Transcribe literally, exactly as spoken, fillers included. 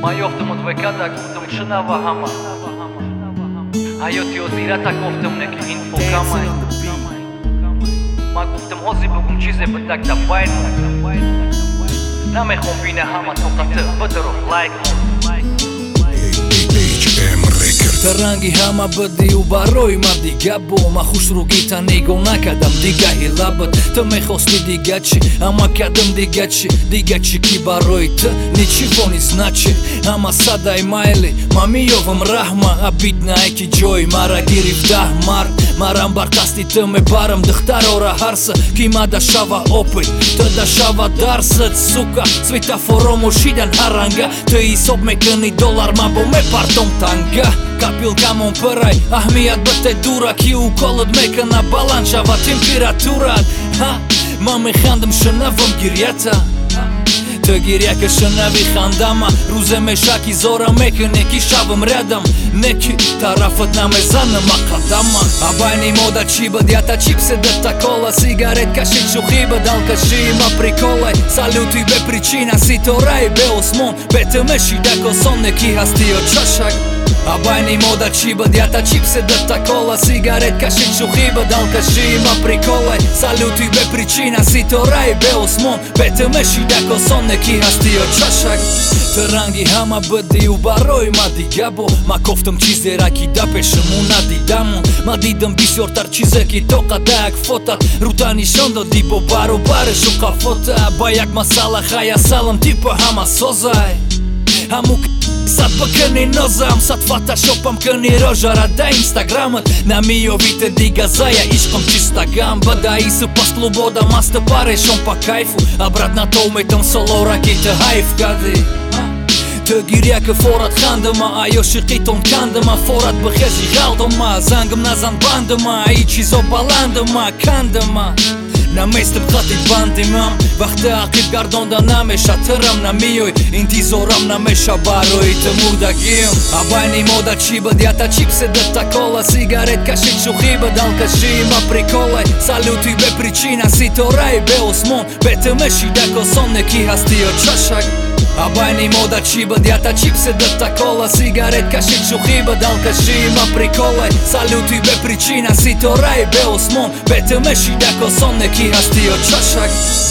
Mai goftem od vekada guftem shënava hama Ajo ti o zirata goftem neki info kamaj Ma guftem hozi bëgum qize bëdak ta bajnë Na me kombine hama toka të bëdër of like Të rangi hama bëdi u baroj ma diga bo Ma hush rrugita nego na kadam diga hilabët Të me hosti diga qi ama kadam diga qi Diga qi ki baroj të një qifoni znaci Ama sada i majli ma mi jovëm rahma A bitna e ki gjoj mara giri vdah mar Mara mbartasti të me barëm dëhtar ora harsë Ki ma dashava opëj të dashava darsët Suka svita foromo shidan haranga Të i sop me këni dolar ma bo me parton tanga Kapil kamon përaj, ahmijat bëte dura Ki u kollët me këna balanqava temperaturat Ha, ma me khandëm shënavëm girjata Të girja kë shënavi khandama Ruze me shaki zora me këne ki shavëm redëm Neki ta rafët na me zanë ma kadama A bajni moda qibë djata qipse dhe ta kolla Sigaret ka shik shuhibë dal ka shi ma prikollaj Saluti be pricina si to raj be osmon Betë me shida koson ne ki hasti o qashak A bajni moda qibë djata qipse dhe ta kolla Sigaret ka shik shuhibë dal ka shi ma prikollaj Saluti be pricina si to raj be osmon Betë me shida koson ne ki hasti o qashak Të rangi hama bëdi u baroj ma diga bo Ma koftëm qize raki da peshë muna di damon Ma didëm bisjor tar qize ki toka da ak fotat Rutani shondo di bo baro bare shuka fota Bajak masala haja salëm ti për hama sozaj Hamu k*** sa të për këni nozam Sa të fata shopam këni rozhara da Instagramët Na mi jo vite di gazaja ishkom qista gam Bëda i së pas kluboda mas të pare shom pa kajfu A brat na to me tëm solora ki të hajf gadi Të girja kë forat kandëma Ajo shikiton kandëma Forat bëhes i galdëma Zangëm na zan bandëma I qizo balandëma kandëma Na mes të pëtatit bandimam Vakte akit gardon da na me shatëram Na mijoj inti zoram na me shabaroj të muda gjim A bajni moda qibë djata qipse dhe ta kolla Sigaret ka shik shuhibë dal ka shi ma prikollaj Saluti be pricina si to raj be osmon Betë me shida koson ne ki hasti o qashak A bajni moda qibë djata qipse dhe ta kolla Sigaret ka shik shuhibë dal ka shi ma prikollaj Saluti be pricina si to raj be osmon Betë me shida koson ne ki hasti o qashak